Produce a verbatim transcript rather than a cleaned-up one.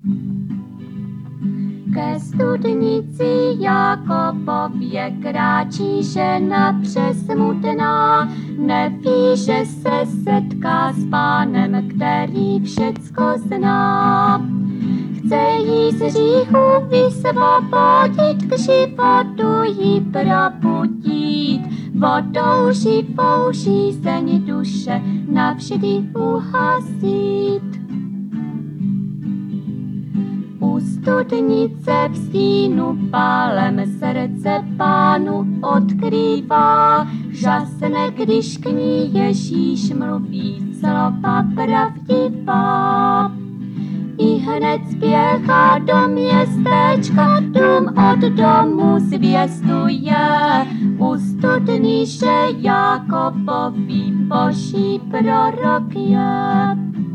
Ke studnici Jakobově kráčí žena přesmutná, neví, že se setká s Pánem, který všecko zná. Chce jí z hříchu vysvobodit, k životu jí probudit, vodou živou žízeň duše navždy uhasit. U studnice v stínu pálem srdce Pánu odkrývá, žasne, když k ní Ježíš mluví slova pravdivá. I hned spěchá do městečka, dům od domu zvěstuje, u studny, že Jakobový boží prorok je.